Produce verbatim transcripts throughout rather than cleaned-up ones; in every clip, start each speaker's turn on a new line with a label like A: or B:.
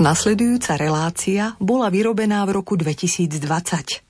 A: Nasledujúca relácia bola vyrobená v roku dvetisícdvadsať.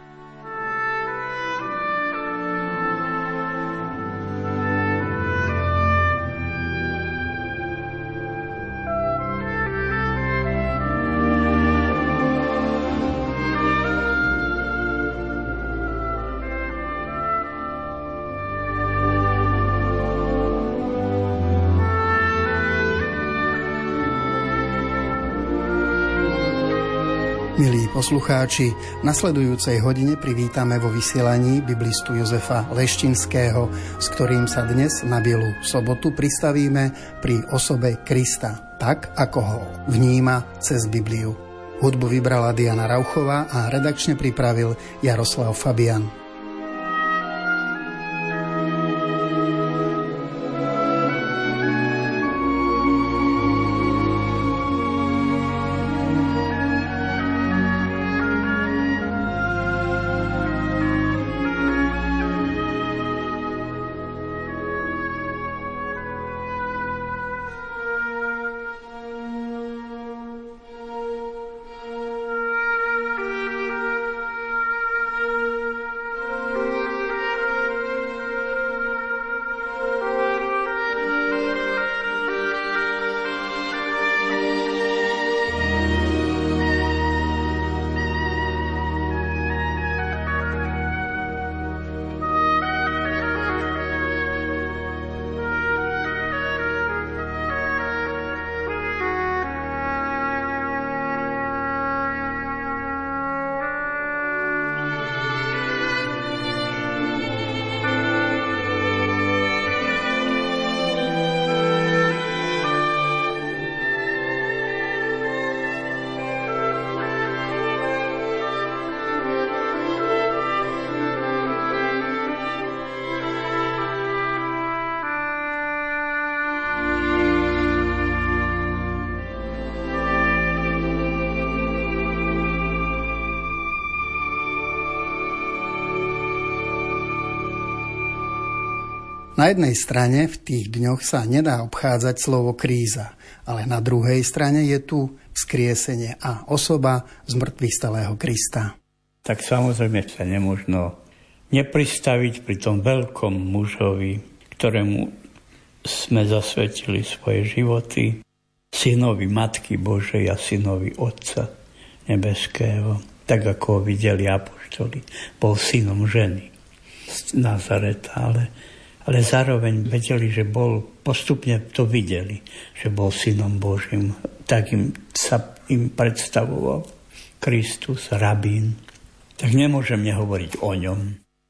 B: Milí poslucháči, v nasledujúcej hodine privítame vo vysielaní biblistu Jozefa Leštinského, s ktorým sa dnes na Bielu sobotu pristavíme pri osobe Krista, tak ako ho vníma cez Bibliu. Hudbu vybrala Diana Rauchová a redakčne pripravil Jaroslav Fabian. Na jednej strane v tých dňoch sa nedá obchádzať slovo kríza, ale na druhej strane je tu vzkriesenie a osoba zmrtvých stalého Krista.
C: Tak samozrejme sa nemožno nepristaviť pri tom veľkom mužovi, ktorému sme zasvetili svoje životy, synovi Matky Božej a synovi Otca Nebeského, tak ako ho videli apoštoli. Bol synom ženy z Nazareta, ale ale zároveň vedeli, že bol, postupne to videli, že bol synom Božím. Tak im sa im predstavoval Kristus, rabín. Tak nemôžem nehovoriť o ňom.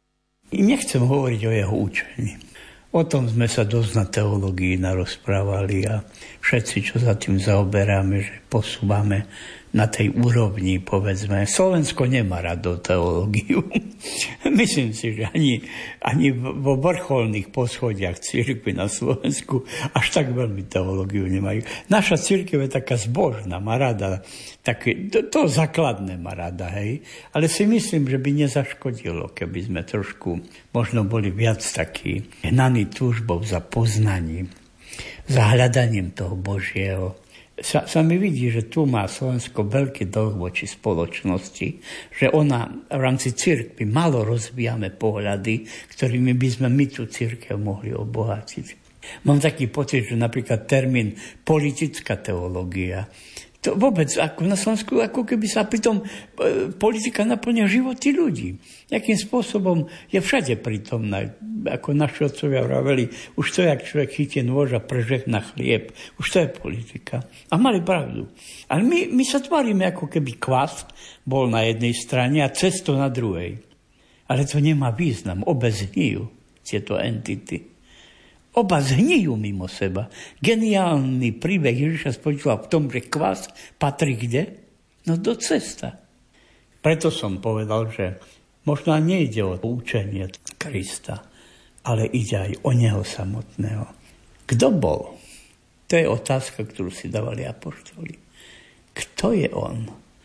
C: I nechcem hovoriť o jeho učení. O tom sme sa dosť na teológii narozprávali a všetci, čo sa tým zaoberáme, že posúvame na tej úrovni, povedzme. Slovensko nemá rado teológiu. Myslím si, že ani, ani vo vrcholných poschodiach cirkvi na Slovensku až tak veľmi teológiu nemajú. Naša cirkev je taká zbožná, má rada, také, to, to základné má rada, hej. Ale si myslím, že by nezaškodilo, keby sme trošku možno boli viac takí hnaní túžbou za poznaním, za hľadaním toho Božieho. Sa, sa mi vidí, že tu má Slovensko veľký dlh voči spoločnosti, že ona v rámci cirkvi malo rozvíjame pohľady, ktorými by sme my tú cirkev mohli obohatiť. Mám taký pocit, že napríklad termín politická teológia, to vôbec ako na Slovensku, ako keby sa pritom e, politika naplňa životy ľudí. Jakým spôsobom je všade prítomná, ako naši otcovia vraveli, už to je, ak človek chytie nôž a prežehná chlieb, už to je politika. A mali pravdu. Ale my, my sa tvárime, ako keby kvas bol na jednej strane a cesto na druhej. Ale to nemá význam, obe zhnijú tieto entity. Oba zhnijú mimo seba. Geniálny príbeh Ježiša spočíval v tom, že kvas patrí kde? No do cesta. Preto som povedal, že možno nejde o učenie Krista, ale ide aj o neho samotného. Kto bol? To je otázka, ktorú si dávali apoštoli. Kto je on?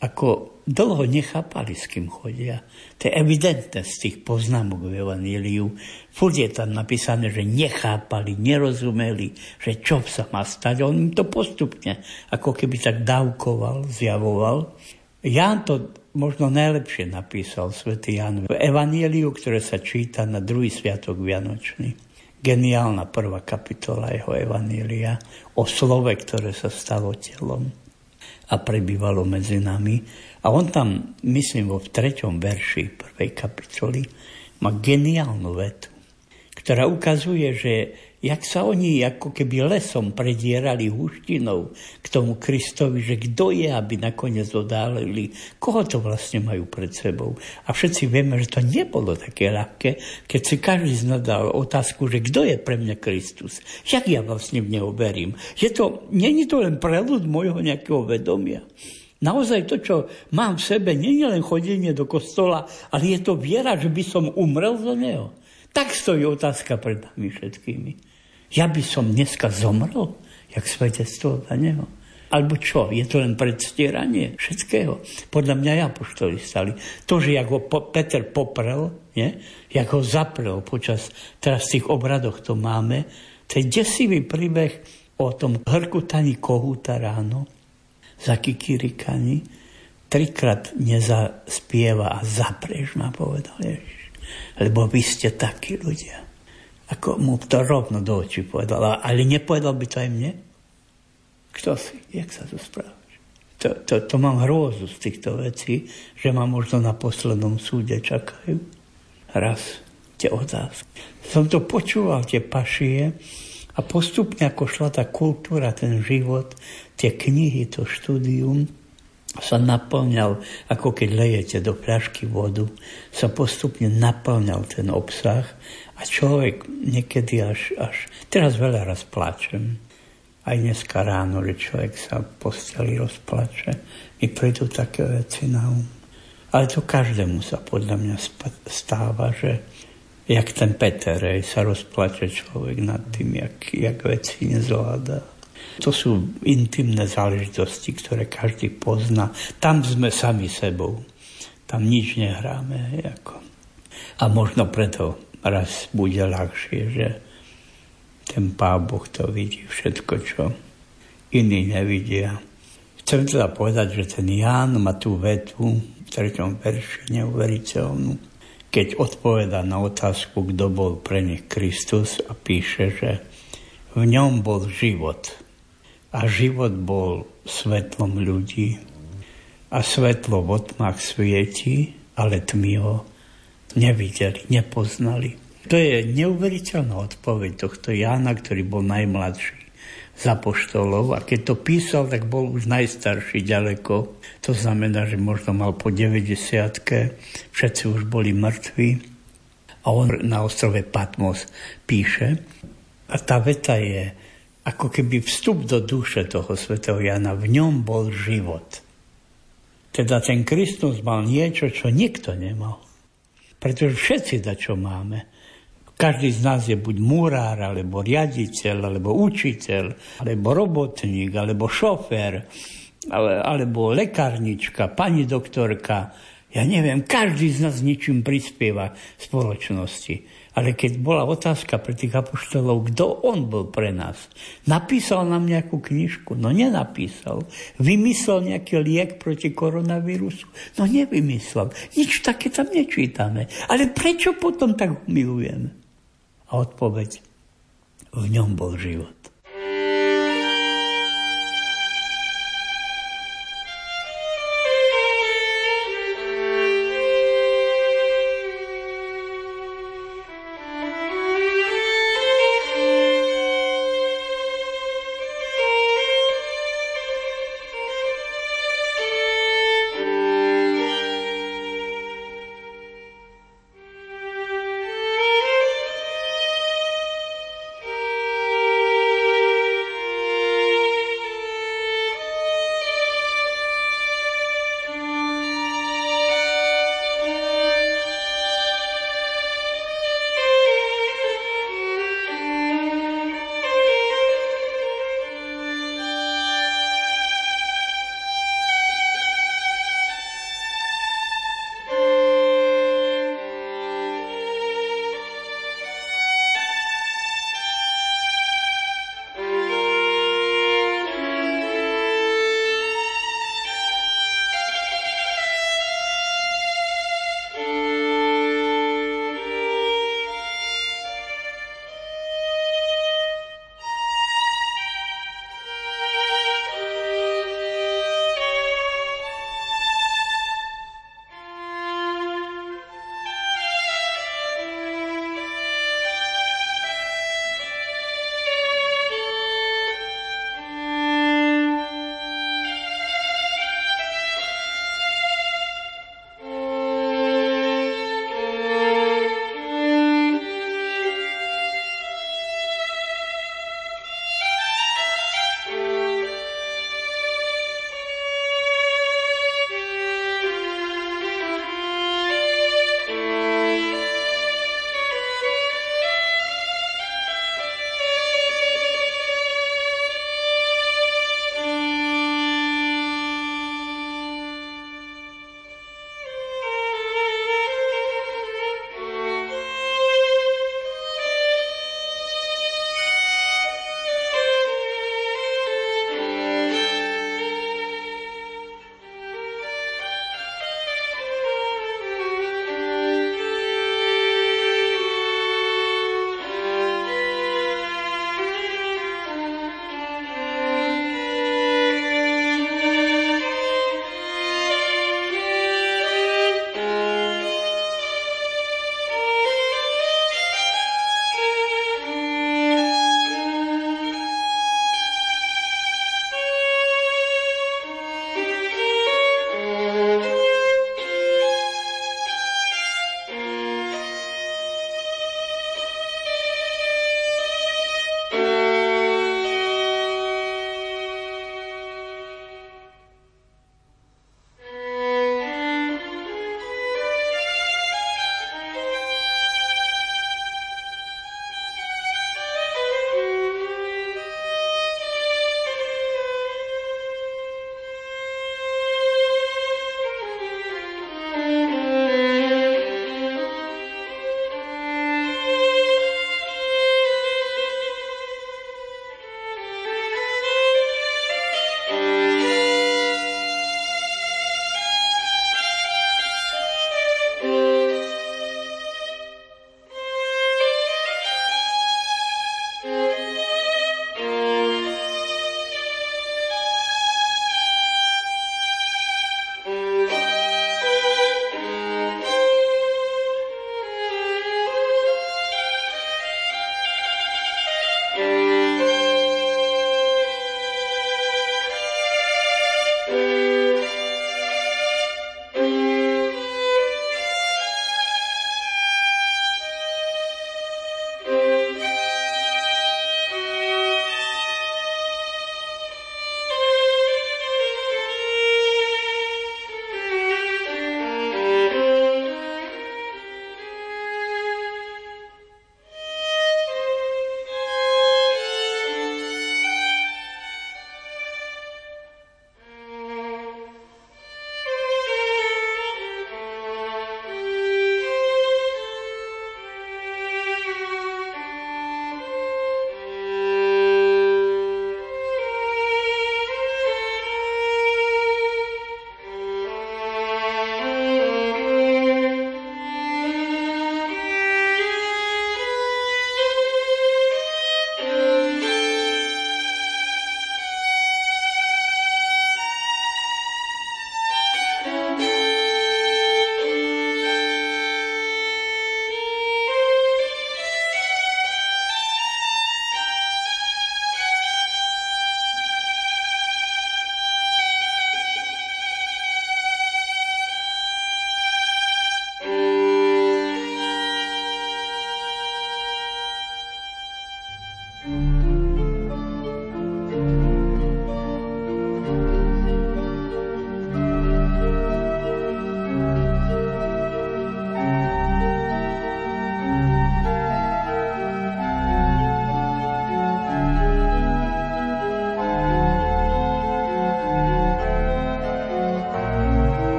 C: ako dlho nechápali, s kým chodia. To je evidentné z tých poznámok v Evaníliu. Furt je tam napísané, že nechápali, nerozumeli, že čo sa má stať. On im to postupne, ako keby tak dávkoval, zjavoval. Ján to možno najlepšie napísal, svätý Ján, v Evaníliu, ktoré sa číta na druhý sviatok Vianočný. Geniálna prvá kapitola jeho Evanília o slove, ktoré sa stalo telom a prebývalo medzi nami. A on tam, myslím, vo v treťom verši prvej kapitoly má geniálnu vetu, ktorá ukazuje, že jak sa oni ako keby lesom predierali húštinou k tomu Kristovi, že kto je, aby nakoniec odálili, koho to vlastne majú pred sebou. A všetci vieme, že to nebolo také ľahké, keď si každý z nás dal otázku, že kto je pre mňa Kristus, jak ja vlastne v neho verím. Je to, nie je to len preľud môjho nejakého vedomia. Naozaj to, čo mám v sebe, nie je len chodenie do kostola, ale je to viera, že by som umrel za neho. Tak stojí otázka pred nami všetkými. Ja by som dneska zomrel, jak svedectvo za neho. Alebo čo? Je to len predstieranie všetkého? Podľa mňa apoštoli stali. To, že jak ho Peter poprel, nie? Jak ho zaprel počas teraz tých obradoch to máme, to je desivý príbeh o tom hrkutaní kohúta ráno, zakikirikaní, trikrát nezaspieva a zapreš ma, povedal Ježiš. Lebo vy ste takí ľudia. Ako mu to rovno do očí povedal. Ale nepovedal by to aj mne? Kto si? Jak sa to správaš? To, to, to mám hrôzu z týchto vecí, že ma možno na poslednom súde čakajú. Raz tie otázky. Som to počúval, tie pašie, a postupne, ako šla tá kultúra, ten život, tie knihy, to štúdium, sa naplňal, ako keď lejete do fľašky vodu, sa postupne naplňal ten obsah a človek niekedy až, až teraz veľa raz plačem. Aj dneska ráno, že človek sa v posteli rozplače. Mi prídu také veci na um. Ale to každému sa podľa mňa stáva, že jak ten Peter, sa rozplače človek nad tým, jak, jak veci nezvláda. To sú intimné záležitosti, ktoré každý pozná. Tam sme sami sebou. Tam nič nehráme. Ako. A možno preto raz bude ľahšie, že ten Pán Boh to vidí všetko, čo iní nevidia. Chcem teda povedať, že ten Ján má tú vetu v treťom verši neuveriteľnú, keď odpoveda na otázku, kto bol pre nich Kristus a píše, že v ňom bol život. A život bol svetlom ľudí. A svetlo v otmách svieti, ale tmy ho nevideli, nepoznali. To je neuveriteľná odpoveď tohto Jána, ktorý bol najmladší z apoštolov. A keď to písal, tak bol už najstarší ďaleko. To znamená, že možno mal po deväťdesiatke. Všetci už boli mŕtvi. A on na ostrove Patmos píše. A tá veta je ako keby vstup do duše toho svätého Jana. V ňom bol život. Teda ten Kristus mal niečo, čo nikto nemal. Pretože všetci dačo máme. Každý z nás je buď murár, alebo riaditeľ, alebo učiteľ, alebo robotník, alebo šofér, alebo lekárnička, pani doktorka. Ja neviem, každý z nás ničím prispieva v spoločnosti. Ale keď bola otázka pre tých apoštolov, kto on bol pre nás, napísal nám nejakú knižku? No nenapísal. Vymyslel nejaký liek proti koronavírusu? No nevymyslel. Nič také tam nečítame. Ale prečo potom tak milujeme? A odpoveď, v ňom bol život.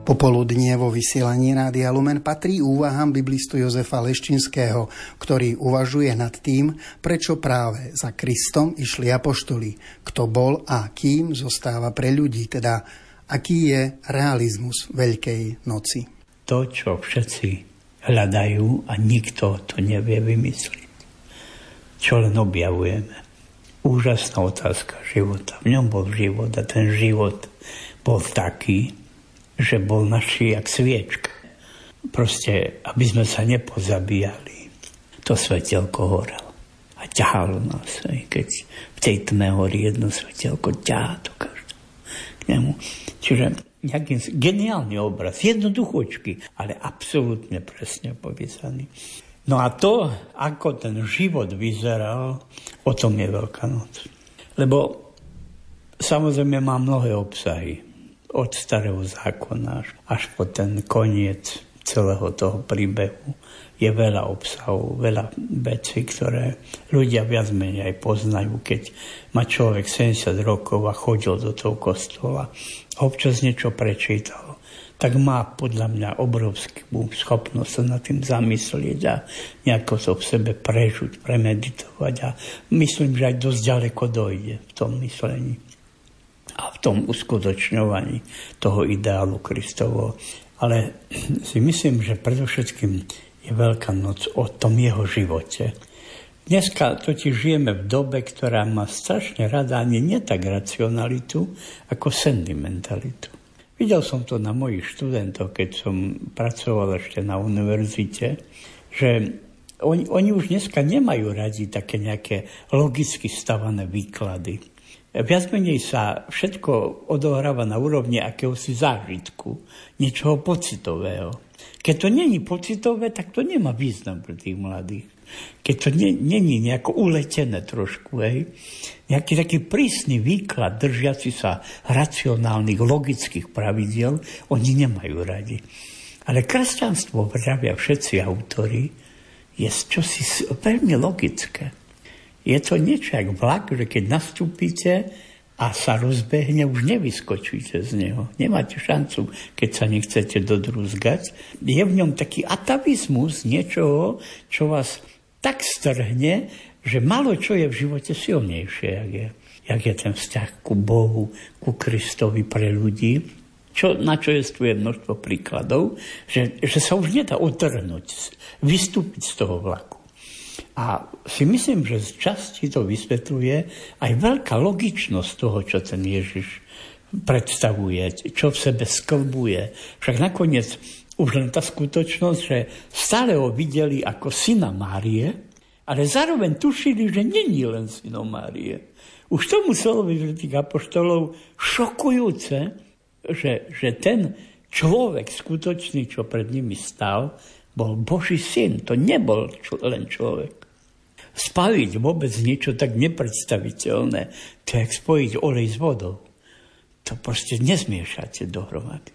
B: Popoludnie vo vysielaní Rádia Lumen patrí úvahám biblistu Jozefa Leščinského, ktorý uvažuje nad tým, prečo práve za Kristom išli apoštoli, kto bol a kým zostáva pre ľudí, teda aký je realizmus Veľkej noci.
C: To, čo všetci hľadajú a nikto to nevie vymysliť, čo len objavujeme. Úžasná otázka života. V ňom bol život a ten život bol taký, že bol naši jak sviečka. Proste, aby sme sa nepozabíjali. To svetelko horelo a ťahalo nás. Keď v tej tme horí jedno svetelko, ťahá to každého k nemu. Čiže nejaký geniálny obraz, jednoduchočky, ale absolútne presne popísaný. No a to, ako ten život vyzeral, o tom je Veľká noc. Lebo samozrejme má mnohé obsahy. Od starého zákona až po ten koniec celého toho príbehu je veľa obsahov, veľa vecí, ktoré ľudia viac menej aj poznajú, keď má človek sedemdesiat rokov a chodil do toho kostola a občas niečo prečítal, tak má podľa mňa obrovskú schopnosť sa nad tým zamyslieť a nejako to v sebe prežuť, premeditovať a myslím, že aj dosť ďaleko dojde v tom myslení a v tom uskutočňovaní toho ideálu Kristovo. Ale si myslím, že predovšetkým je Veľká noc o tom jeho živote. Dneska totiž žijeme v dobe, ktorá má strašne rada ani nie tak racionalitu, ako sentimentalitu. Videl som to na mojich študentov, keď som pracoval ešte na univerzite, že oni, oni už dneska nemajú radi také nejaké logicky stavané výklady. Viac menej sa všetko odohráva na úrovni akéhosi zážitku, niečoho pocitového. Keď to není pocitové, tak to nemá význam pre tých mladých. Keď to není nejako uletené trošku, hej, nejaký taký prísny výklad držiaci sa racionálnych, logických pravidiel, oni nemajú radi. Ale kresťanstvo, vravia všetci autori, je čosi veľmi logické. Je to niečo jak vlak, že keď nastúpite a sa rozbehne, už nevyskočíte z neho. Nemáte šancu, keď sa nechcete dodrúzgať. Je v ňom taký atavizmus niečoho, čo vás tak strhne, že malo čo je v živote silnejšie, jak je, jak je ten vzťah ku Bohu, ku Kristovi pre ľudí. Čo, na čo jestvuje množstvo príkladov, že, že sa už nedá otrhnúť, vystúpiť z toho vlaku. A si myslím, že z časti to vysvetľuje aj veľká logičnosť toho, čo ten Ježiš predstavuje, čo v sebe sklbuje. Však nakoniec už len tá skutočnosť, že stále ho videli ako syna Márie, ale zároveň tušili, že není len synom Márie. Už to muselo byť pre tých apoštolov šokujúce, že, že ten človek skutočný, čo pred nimi stál, bol Boží syn. To nebol čo, len človek. Spáliť vôbec niečo tak nepredstaviteľné, to je jak spojiť olej s vodou. To proste nezmiešate dohromady.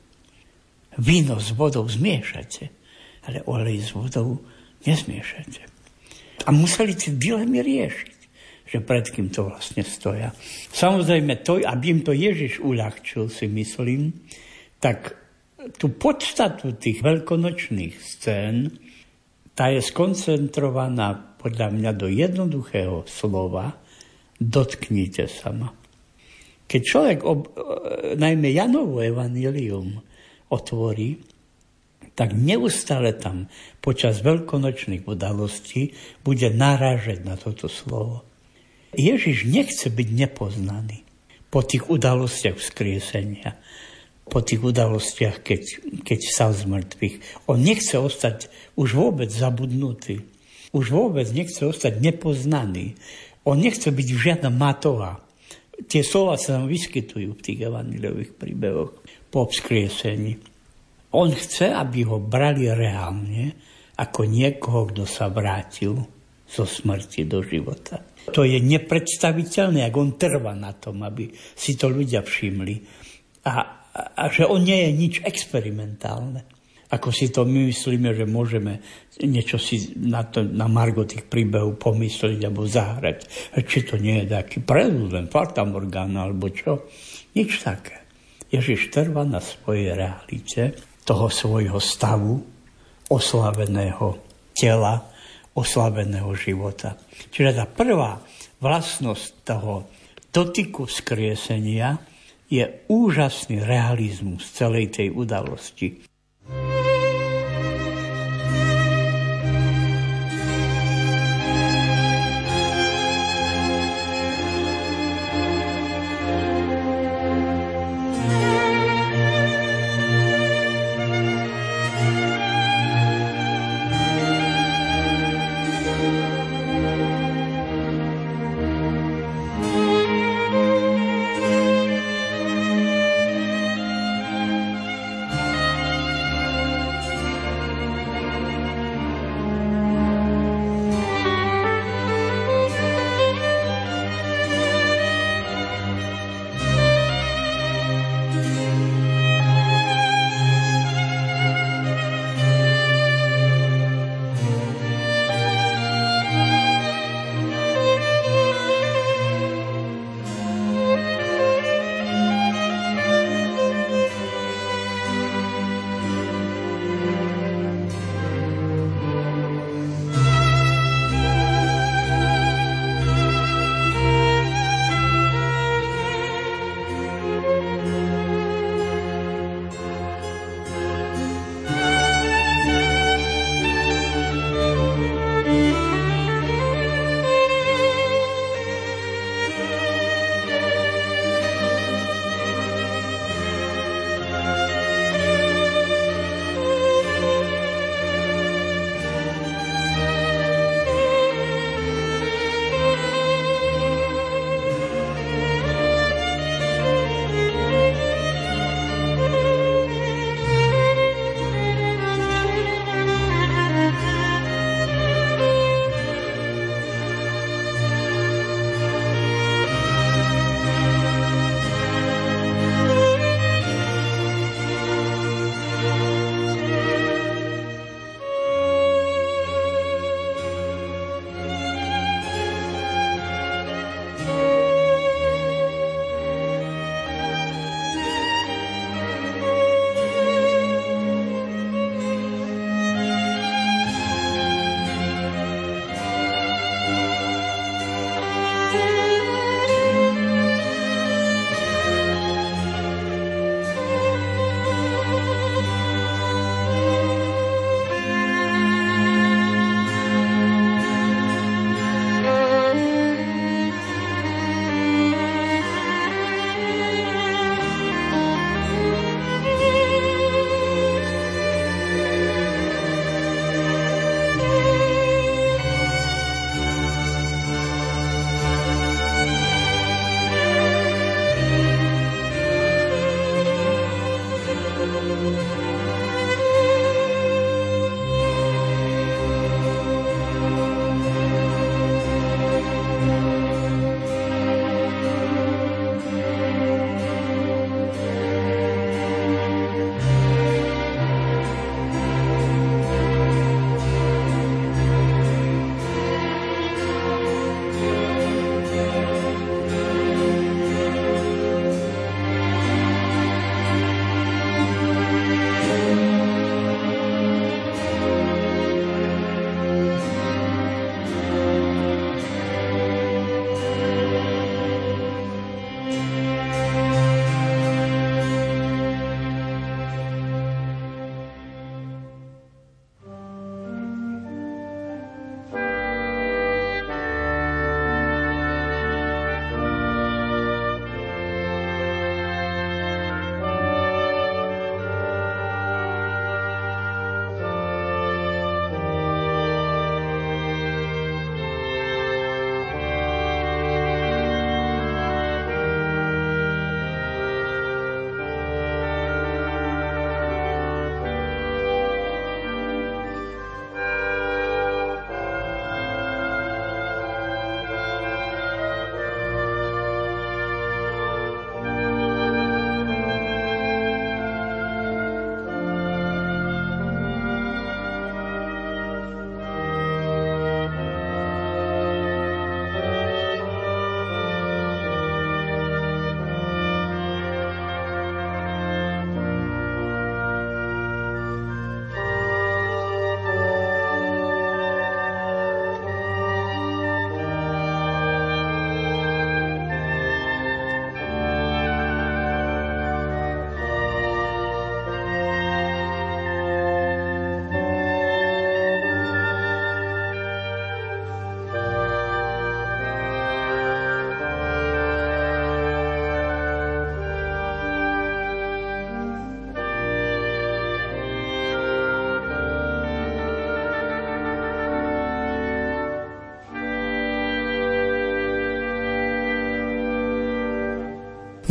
C: Víno s vodou zmiešate, ale olej s vodou nezmiešate. A museli tie dilemy riešiť, že pred kým to vlastne stoja. Samozrejme, to, aby im to Ježiš uľahčil, si myslím, tak tú podstatu tých veľkonočných scén, tá je skoncentrovaná podľa mňa do jednoduchého slova dotknite sa ma. Keď človek, ob, najmä Janovo evanjelium otvorí, tak neustále tam počas veľkonočných udalostí bude narážať na toto slovo. Ježiš nechce byť nepoznaný po tých udalostiach vzkriesenia, po tých udalostiach, keď, keď stal z mŕtvych. On nechce ostať už vôbec zabudnutý. Už vôbec nechce ostať nepoznaný. On nechce byť žiadna matová. Tie slova sa nám vyskytujú v tých evanjeliových príbehoch po vzkriesení. On chce, aby ho brali reálne ako niekoho, kto sa vrátil zo smrti do života. To je nepredstaviteľné, ak on trvá na tom, aby si to ľudia všimli. A, a, a že on nie je nič experimentálne. Ako si to my myslíme, že môžeme niečo si na, to, na margo tých príbehov pomyslieť alebo zahrať. Či to nie je taký preľud, len fatamorgána alebo čo. Nič také. Ježiš trvá na svojej realite toho svojho stavu, oslaveného tela, oslaveného života. Čiže tá prvá vlastnosť toho dotyku vzkriesenia je úžasný realizmus celej tej udalosti.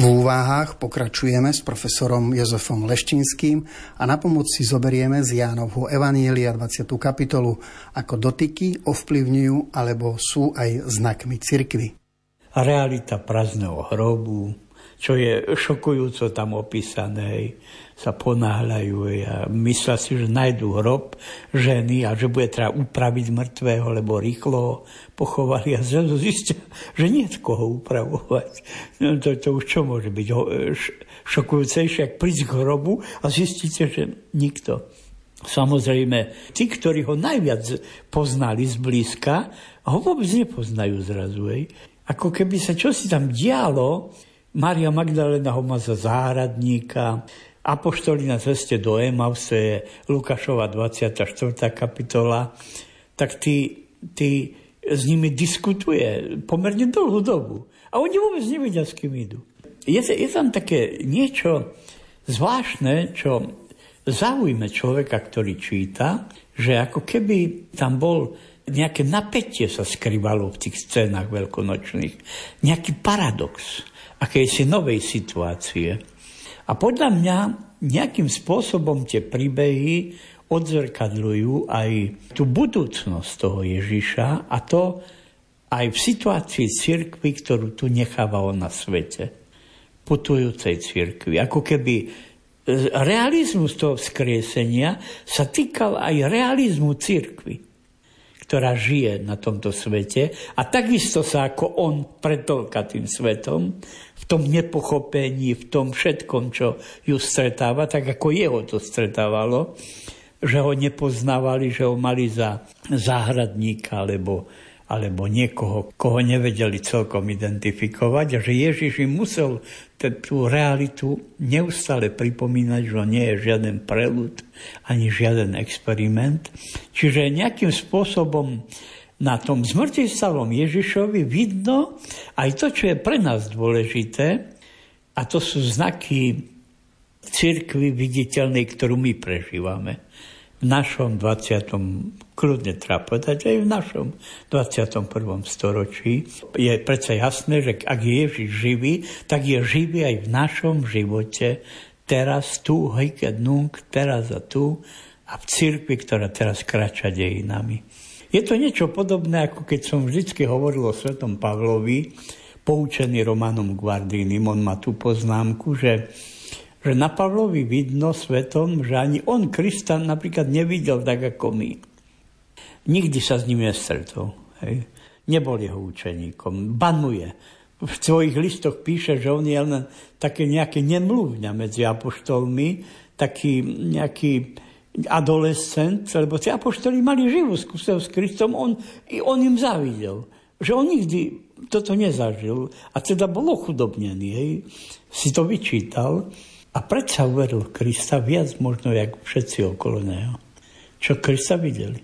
B: V úvahách pokračujeme s profesorom Jozefom Leščinským a na pomoc si zoberieme z Jánovho Evanielia dvadsiatu kapitolu, ako dotyky ovplyvňujú alebo sú aj znakmi cirkvi.
C: Realita prázdneho hrobu, čo je šokujúco tam opísané, sa ponáhľajú a myslia si, že nájdú hrob ženy a že bude treba upraviť mŕtvého, lebo rýchlo ho pochovali a zrazu zistia, že nie je koho upravovať. No, to, to už čo môže byť šokujúcejšie, ak prísť k hrobu a zistíte, že nikto. Samozrejme, tí, ktorí ho najviac poznali zblízka, ho vôbec nepoznajú zrazu. Hej. Ako keby sa čosi tam dialo. Mária Magdalena ho má za záhradníka, apoštoli na ceste do Emaus, to je Lukášova dvadsiata štvrtá kapitola, tak tí, tí s nimi diskutuje pomerne dlhú dobu. A oni vôbec nevedia, s kým idú. Je, je tam také niečo zvláštne, čo zaujme človeka, ktorý číta, že ako keby tam bol nejaké napätie sa skrývalo v tých scénach veľkonočných. Nejaký paradox akejsi novej situácie. A podľa mňa nejakým spôsobom tie príbehy odzrkadľujú aj tú budúcnosť toho Ježiša a to aj v situácii cirkvi, ktorú tu necháva on na svete. Putujúcej cirkvi. Ako keby realizmus toho vzkriesenia sa týkal aj realizmu cirkvi, ktorá žije na tomto svete a takisto sa ako on pretolka tým svetom, v tom nepochopení, v tom všetkom, čo ju stretáva, tak ako jeho to stretávalo, že ho nepoznávali, že ho mali za záhradníka alebo, alebo niekoho, koho nevedeli celkom identifikovať a že Ježiš im musel tú realitu neustále pripomínať, že nie je žiaden preľud ani žiaden experiment. Čiže nejakým spôsobom na tom zmŕtvychvstalom Ježišovi vidno aj to, čo je pre nás dôležité, a to sú znaky cirkvi viditeľnej, ktorú my prežívame. V našom dvadsiatom kľudne treba povedať, aj v našom dvadsiatom prvom storočí je predsa jasné, že ak je Ježiš živý, tak je živý aj v našom živote teraz tu, hojked nunc, teraz a tu a v cirkvi, ktorá teraz kráča dejinami. Je to niečo podobné, ako keď som vždycky hovoril o svätom Pavlovi, poučený Romanom Guardinim. On má tú poznámku, že, že na Pavlovi vidno svetom, že ani on Krista napríklad nevidel tak ako my. Nikdy sa s ním nestretol. Hej. Nebol jeho učeníkom. Banuje. V svojich listoch píše, že on je len také nejaké nemluvňa medzi apoštolmi, taký nejaký adolescent, lebo tí apoštoli mali živú skúsenosť s Kristom, on, on im závidel, že on nikdy toto nezažil a teda bol ochudobnený, hej, si to vyčítal a predsa uveril Krista viac možno, jak všetci okolo neho, čo Krista videli.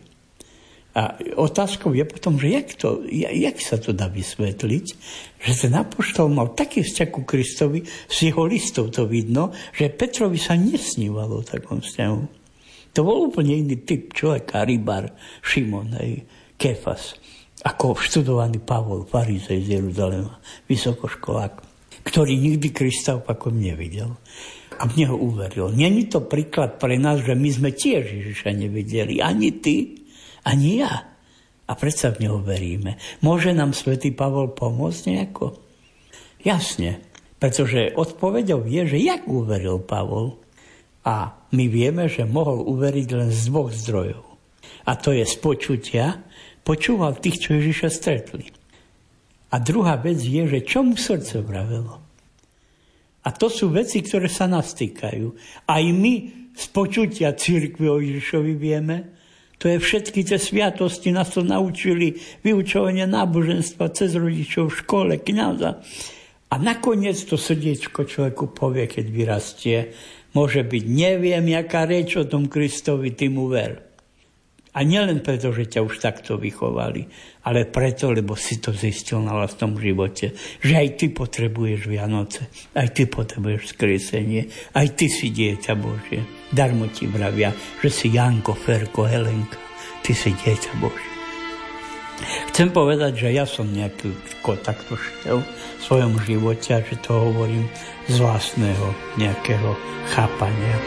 C: A otázkou je potom, že jak, to, jak sa to dá vysvetliť, že ten apoštol mal taký vzťah ku Kristovi, z jeho listov to vidno, že Petrovi sa nesnívalo o takom vzťahu. To bol úplne iný typ človeka, rybár, Šimon, hej, Kefas, ako študovaný Pavol, farizej z Jeruzalema, vysokoškolák, ktorý nikdy Krista opakom nevidel a v neho uveril. Není to príklad pre nás, že my sme tiež Ježiša nevideli, ani ty, ani ja. A predsa v neho veríme. Môže nám svätý Pavol pomôcť nejako? Jasne, pretože odpoveďou je, že jak uveril Pavol. A my vieme, že mohol uveriť len z dvoch zdrojov. A to je z počutia, počúval tých, čo Ježiša stretli. A druhá vec je, že čo mu srdce vravelo. A to sú veci, ktoré sa nás týkajú. Aj my z počutia cirkvi o Ježišovi vieme, to je všetky tie sviatosti, nás to naučili, vyučovanie náboženstva cez rodičov v škole, kňaza. A nakoniec to srdiečko človeku povie, keď vyrastie, môže byť, neviem, jaká reč o tom Kristovi, ty mu ver. A nielen preto, že ťa už takto vychovali, ale preto, lebo si to zistil na vlastnom živote, že aj ty potrebuješ Vianoce, aj ty potrebuješ vzkriesenie, aj ty si dieťa Božie. Darmo ti vravia, že si Janko, Ferko, Helenka, ty si dieťa Božie. Chcem povedať, že ja som nejaký takto šiel v svojom živote a že to hovorím z vlastného nejakého chápania.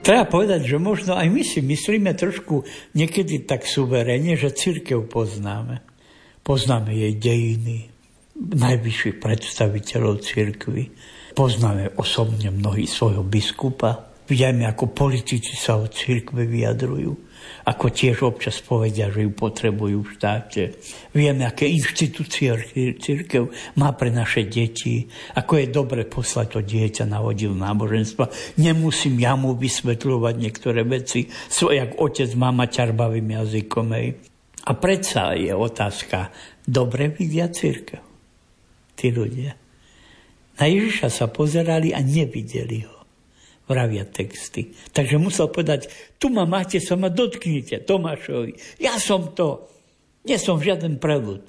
C: Treba povedať, že možno aj my si myslíme trošku niekedy tak suverene, že cirkev poznáme. Poznáme jej dejiny, najvyšších predstaviteľov cirkvi. Poznáme osobne mnohí svojho biskupa. Vieme, ako politici sa o cirkvi vyjadrujú. Ako tiež občas povedia, že ju potrebujú v štáte. Vieme, aké inštitúcie cirkev má pre naše deti. Ako je dobre poslať to dieťa na oddel náboženstva. Nemusím ja mu vysvetľovať niektoré veci, jak otec, mama ťarbavým jazykom. A predsa je otázka, dobre vidia cirkev tí ľudia. Na Ježiša sa pozerali a nevideli ho, vravia texty. Takže musel povedať, tu ma máte, sa ma dotknite, Tomášovi. Ja som to, nie som žiaden prelud.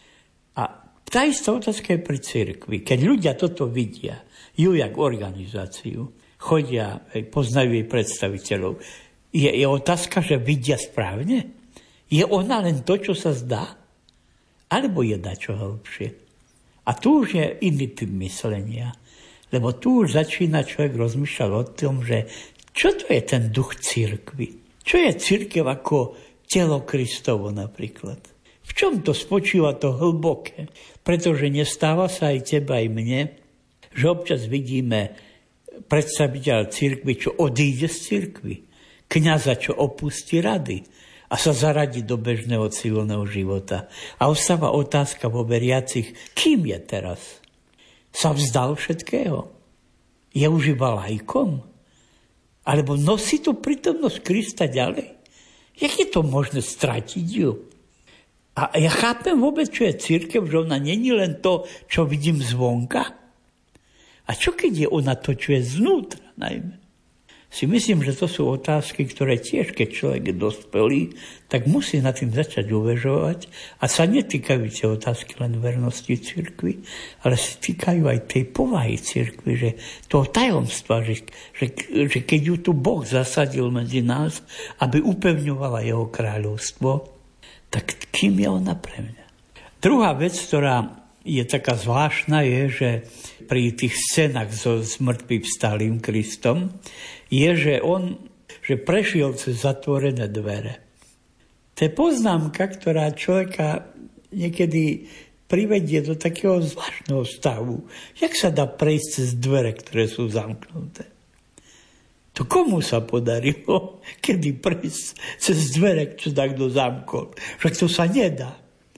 C: A tá istá otázka je pri cirkvi. Keď ľudia toto vidia, ju jak organizáciu, chodia, poznajú jej predstaviteľov, je, je otázka, že vidia správne? Je ona len to, čo sa zdá? Alebo je dačo hlbšie? A tu už je iný typ myslenia. Lebo tu už začína človek rozmýšľať o tom, že čo to je ten duch cirkvi? Čo je cirkev ako telo Kristovo napríklad? V čom to spočíva to hlboké? Pretože nestáva sa aj teba, aj mne, že občas vidíme predstaviteľa cirkvi, čo odíde z cirkvi. Kňaza, čo opustí rady a sa zaradí do bežného civilného života. A ostáva otázka vo veriacich, kým je teraz? Sa vzdal všetkého? Je už iba lajkom? Alebo nosí tú prítomnosť Krista ďalej? Jak je to možné stratiť ju? A ja chápem vôbec, čo je cirkev, že ona není len to, čo vidím zvonka. A čo keď je ona to, čo je znútra najmä? Si myslím, že to sú otázky, ktoré tiež, keď človek je dospelý, tak musí nad tým začať uvažovať a sa netýkajú tie otázky len vernosti cirkvi, ale sa týkajú aj tej povahy cirkvi, že toho tajomstva, že, že, že keď ju tu Boh zasadil medzi nás, aby upevňovala jeho kráľovstvo, tak kým je ona pre mňa? Druhá vec, ktorá je taká zvláštna, je, že pri tých scénach so smrtvým vstalým Kristom je, že on že prešiel cez zatvorené dvere. To je poznámka, ktorá človeka niekedy privedie do takého zvláštneho stavu. Jak sa dá prejsť cez dvere, ktoré sú zamknuté? To komu sa podarilo, kedy prejsť cez dvere, čo takto zamkol? Však to sa nedá.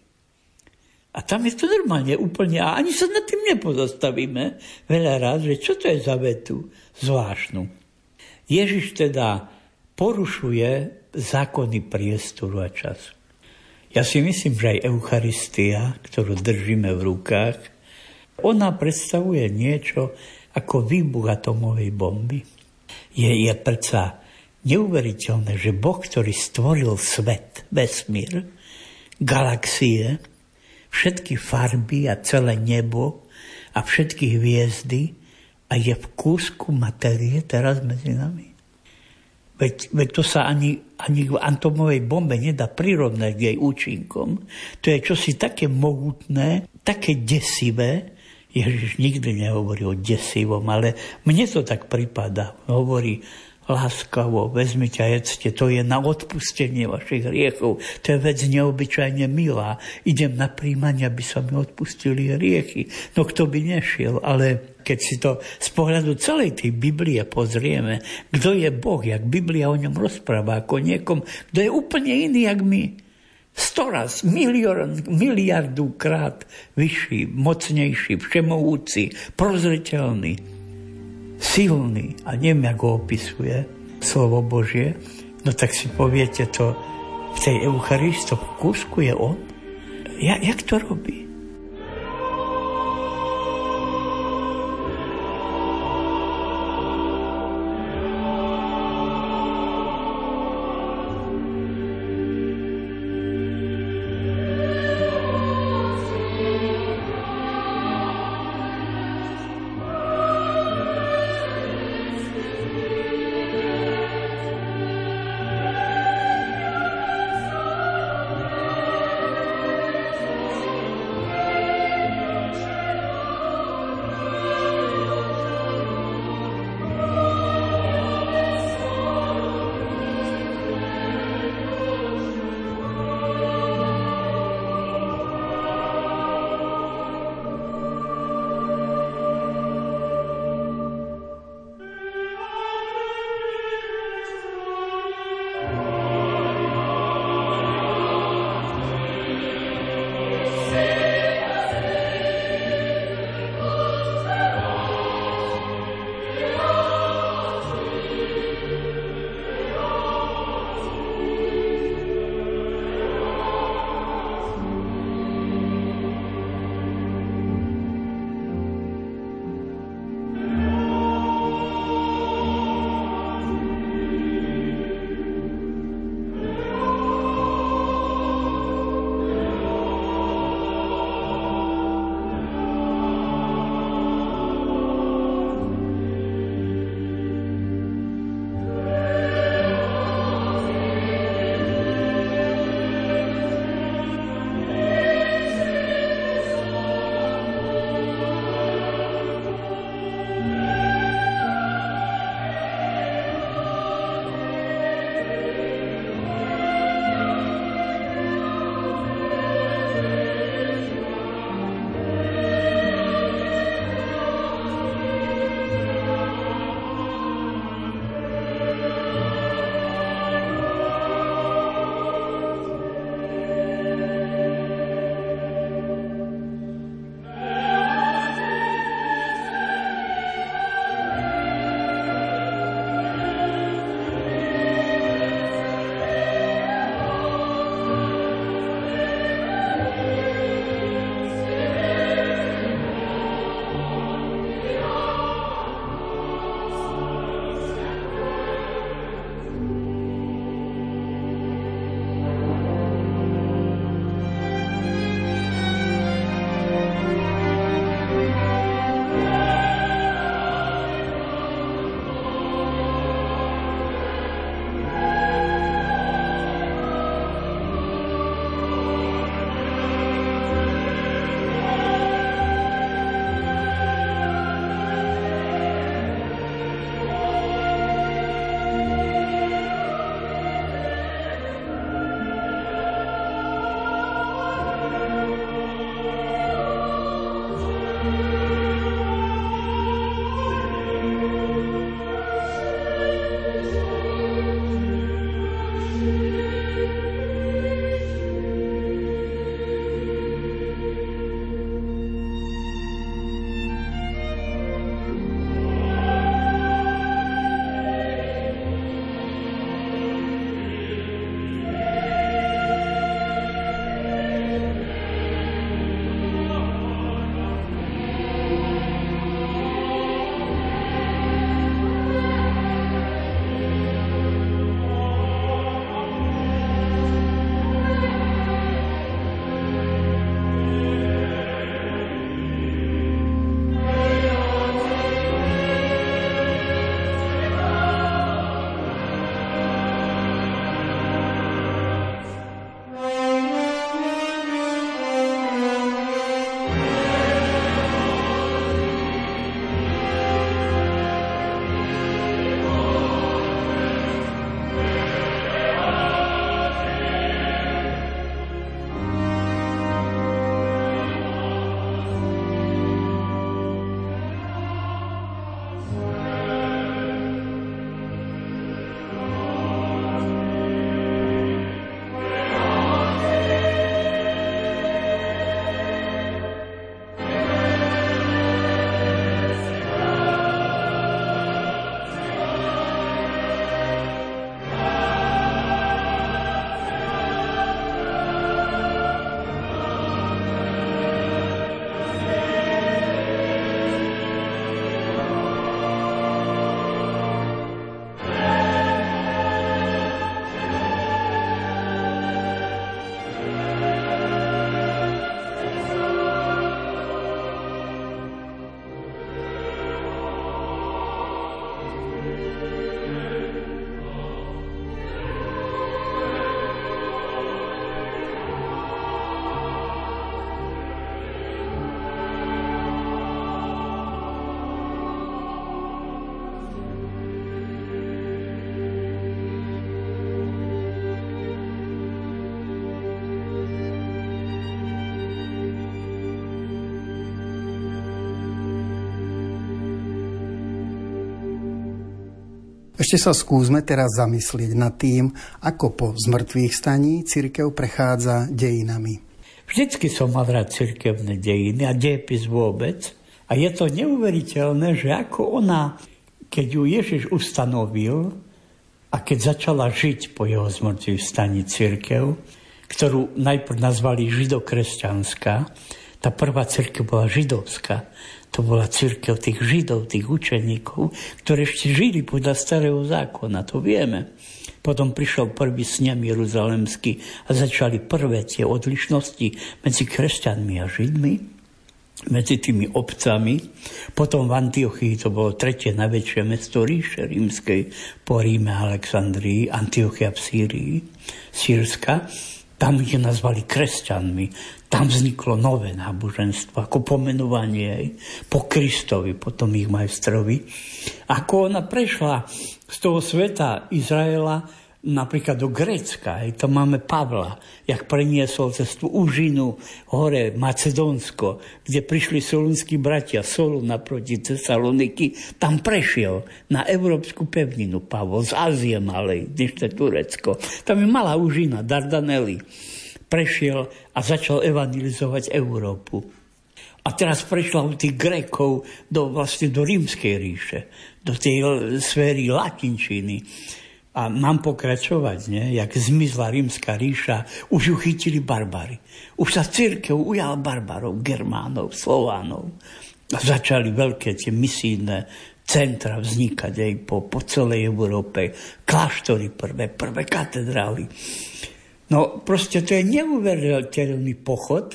C: A tam je to normálne úplne, a ani sa nad tým nepozastavíme veľa raz, že čo to je za vetu zvláštnu. Ježiš teda porušuje zákony priestoru a času. Ja si myslím, že aj Eucharistia, ktorú držíme v rukách, ona predstavuje niečo ako výbuch atomovej bomby. Je, je predsa neuveriteľné, že Boh, ktorý stvoril svet, vesmír, galaxie, všetky farby a celé nebo a všetky hviezdy a je v kúsku matérie teraz medzi nami. Veď, veď to sa ani, ani v atomovej bombe nedá prirovnať k jej účinkom. To je čosi také mohutné, také desivé. Ježiš nikdy nehovorí o desivom, ale mne to tak pripadá. Hovorí láskavo, vezmite a jedzte, to je na odpustenie vašich hriechov. To je vec neobyčajne milá. Idem na príjmanie, aby sa mi odpustili hriechy. No kto by nešiel, ale keď si to z pohľadu celej tej Biblie pozrieme, kto je Boh, jak Biblia o ňom rozpráva, ako niekom, kto je úplne iný, jak my. Storaz, milión, miliardu krát vyšší, mocnejší, všemohúci, prozreteľný, silný, a neviem, ako ho opisuje slovo Božie, no tak si poviete to, v tej Eucharistii, v kúsku je on? Ja, jak to robí?
B: Ešte sa skúsme teraz zamyslieť nad tým, ako po zmrtvých staní cirkev prechádza dejinami.
C: Vždycky som mal rád cirkevné dejiny a dejepis vôbec. A je to neuveriteľné, že ako ona, keď ju Ježiš ustanovil a keď začala žiť po jeho zmrtvých staní cirkev, ktorú najprv nazvali židokresťanská, tá prvá cirkev bola židovská. To bola cirkev tých židov, tých učeníkov, ktorí ešte žili podľa starého zákona, to vieme. Potom prišiel prvý snem jeruzalemský a začali prvé tie odlišnosti medzi kresťanmi a židmi, medzi tými obcami. Potom v Antiochii to bolo tretie najväčšie mesto ríše rímskej po Ríme a Alexandrii, Antiochia v Sýrii, Sýrska. Tam ich nazvali kresťanmi. Tam vzniklo nové náboženstvo, ako pomenovanie po Kristovi, potom ich majstrovi. Ako ona prešla z toho sveta Izraela napríklad do Grécka, aj tam máme Pavla, jak preniesol cez tú úžinu hore Macedónsko, kde prišli solunskí bratia, Solun naproti Tesaloniky, tam prešiel na európsku pevninu Pavol, z Ázie malej, dnešné Turecko. Tam je malá úžina, Dardanely. Prešiel a začal evangelizovať Európu. A teraz prešla u tých Grékov do, vlastne do Rímskej ríše, do tej sféry latinčiny. A mám pokračovať, nie? Jak zmizla Rímska ríša, už ju chytili barbary. Už sa cirkev ujala barbarov, Germánov, Slovánov. A začali veľké tie misijné centra vznikať aj po, po celej Európe. Kláštory prvé, prvé katedrály. No proste to je neuveriteľný pochod.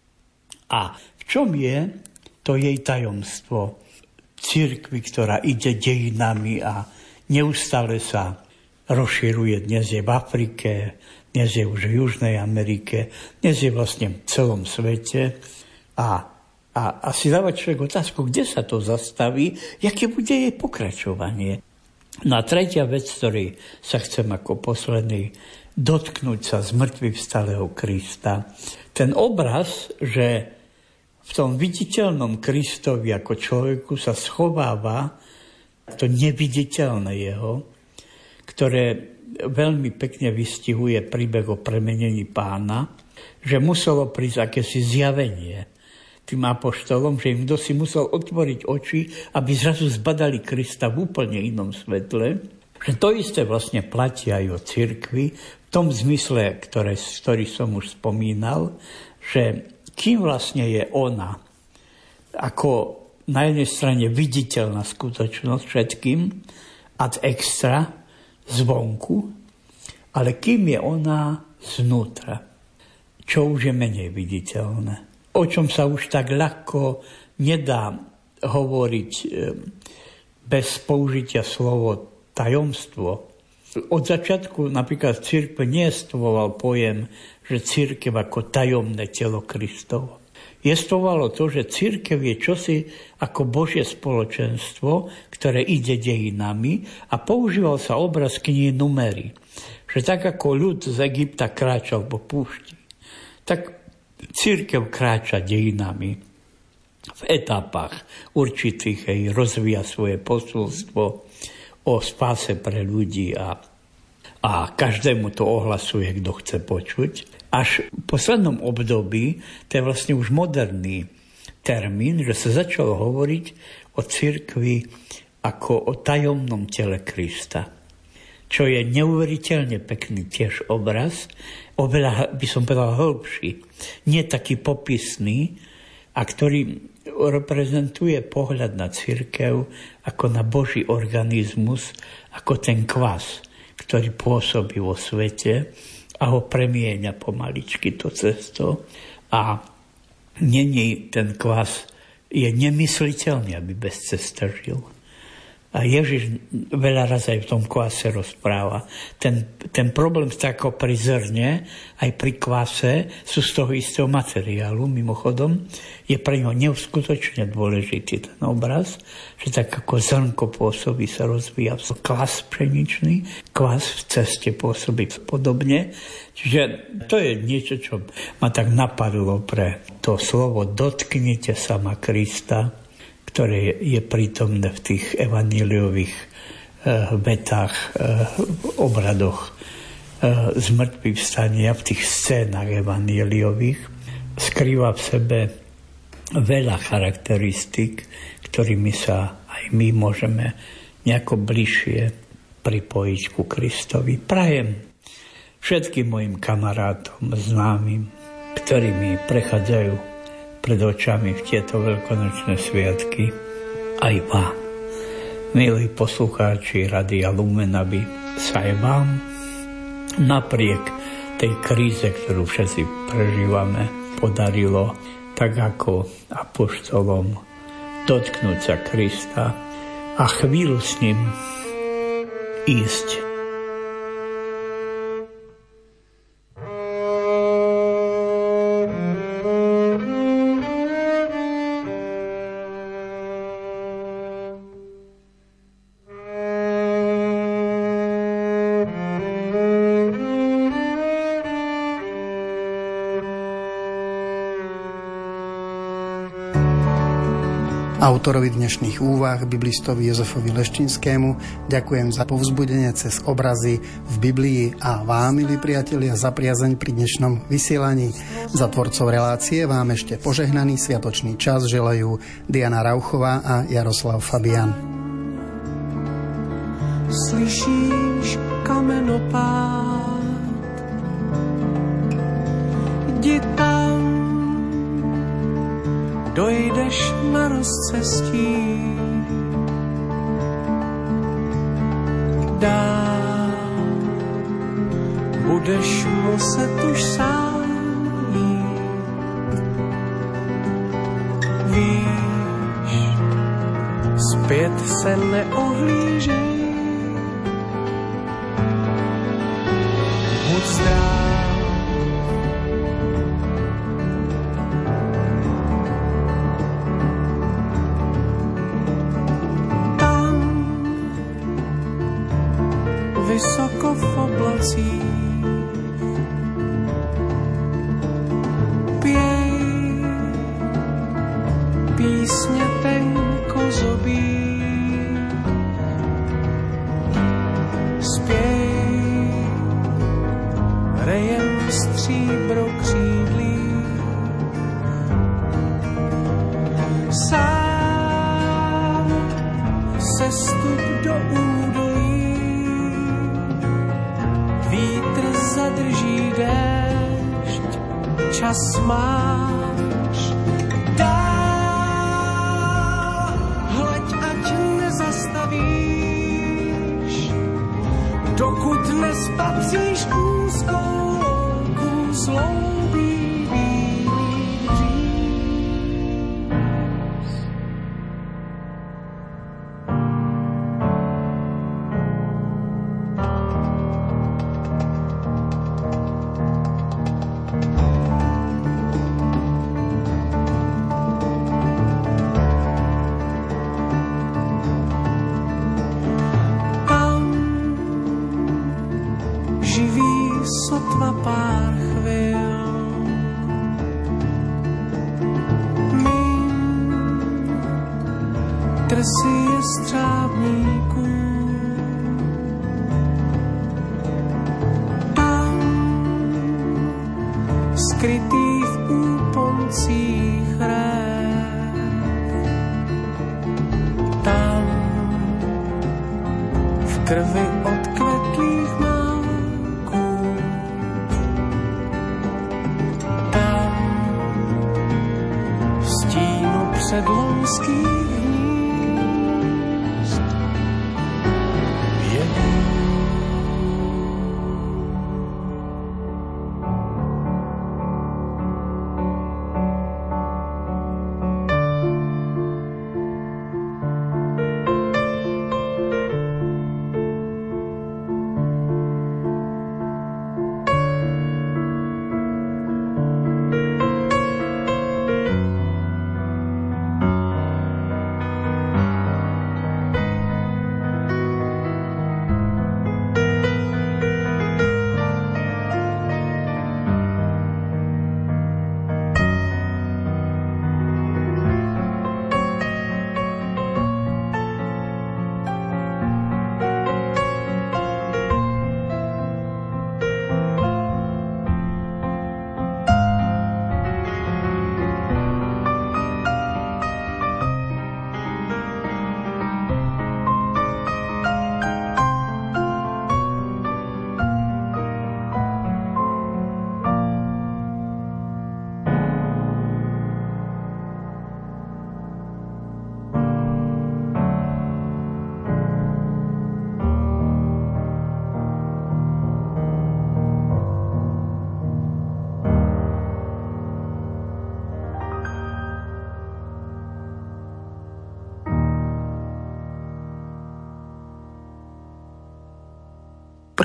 C: A v čom je to jej tajomstvo? Cirkvi, ktorá ide dejinami a neustále sa rozširuje. Dnes je v Afrike, dnes je už v Južnej Amerike, dnes je vlastne v celom svete. A, a, a si dáva človek otázku, kde sa to zastaví, aké bude jej pokračovanie. No a tretia vec, ktorej sa chcem ako posledný dotknúť sa z mŕtvych vstalého Krista. Ten obraz, že v tom viditeľnom Kristovi ako človeku sa schováva to neviditeľné jeho, ktoré veľmi pekne vystihuje príbeh o premenení Pána, že muselo prísť akési zjavenie tým apoštolom, že im kto si musel otvoriť oči, aby zrazu zbadali Krista v úplne inom svetle. Že to isté vlastne platí aj o cirkvi, v tom zmysle, ktoré, ktorý som už spomínal, že kým vlastne je ona ako na jednej strane viditeľná skutočnosť všetkým ad extra, zvonku, ale kým je ona znútra, čo už je menej viditeľné. O čom sa už tak ľahko nedá hovoriť bez použitia slovo tajomstvo. Od začiatku napríklad cirkve neestvoval pojem, že cirkev ako tajomné telo Kristovo. Jestvovalo to, že cirkev je čosi ako Božie spoločenstvo, ktoré ide dejinami a používal sa obraz knihy Númery. Že tak ako ľud z Egypta kráčal po púšti, tak cirkev kráča dejinami v etapách určitých, hej, rozvíja svoje posolstvo o spáse pre ľudí a, a každému to ohlasuje, kto chce počuť. Až v poslednom období, to je vlastne už moderný termín, že sa začalo hovoriť o cirkvi ako o tajomnom tele Krista. Čo je neuveriteľne pekný tiež obraz, oveľa by som povedal hĺbší, nie taký popisný, a ktorý reprezentuje pohľad na cirkev ako na Boží organizmus, ako ten kvas, ktorý pôsobí vo svete a ho premieňa pomaličky to cesto. A není ten kvas, je nemysliteľný, aby bez cesta žil. A Ježiš veľa raz aj v tom kvase rozpráva. Ten, ten problém tak ako pri zrne, aj pri kvase, sú z toho istého materiálu, mimochodom, je pre ňo neuskutočne dôležitý ten obraz, že tak ako zrnko pôsobí, sa rozvíja kvas pšeničný, kvas v ceste pôsobí podobne. Čiže to je niečo, čo ma tak napadlo pre to slovo dotknite sa ma Krista, ktoré je prítomné v tých evanjeliových vetách, v obradoch z mŕtvych vstania, v tých scénach evanjeliových, skrýva v sebe veľa charakteristík, ktorými sa aj my môžeme nejako bližšie pripojiť ku Kristovi. Prajem všetkým mojim kamarátom, známym, ktorí mi prechádzajú pred očami v tieto veľkonočné sviatky, aj vám, milí poslucháči Rádia Lumen, aby sa aj vám napriek tej kríze, ktorú všetci prežívame, podarilo tak ako apoštolom dotknúť sa Krista a chvíľu s ním ísť.
B: Autorovi dnešných úvah, biblistovi Jozefovi Leščinskému, ďakujem za povzbudenie cez obrazy v Biblii a vám, milí priatelia, za priazeň pri dnešnom vysielaní. Za tvorcov relácie vám ešte požehnaný sviatočný čas želajú Diana Rauchová a Jaroslav Fabian.
D: Slyšíš kamenopád, jdi tam, dojdeš na rozcestí, dál budeš muset už sám jít. Víš, zpět se neohlížej, buď zdrav. Vysoko v oblacích pěj písně tenkozobí, zpěj rejem stříbro křídlí. Sám sestup do údolí, vítr zadrží déšť, čas máš. Dál, hleď, ať nezastavíš, dokud nespatříš úzkou louku sloubí bílých bříz. Sotva pár chvíľ, míň trsy jestřábníků. Tam, skrytý v úponcích rév, tam, v krvi odkvetlých má. Předlomských hnízd jedný.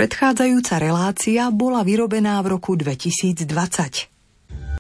A: Predchádzajúca relácia bola vyrobená v roku dvetisícdvadsať.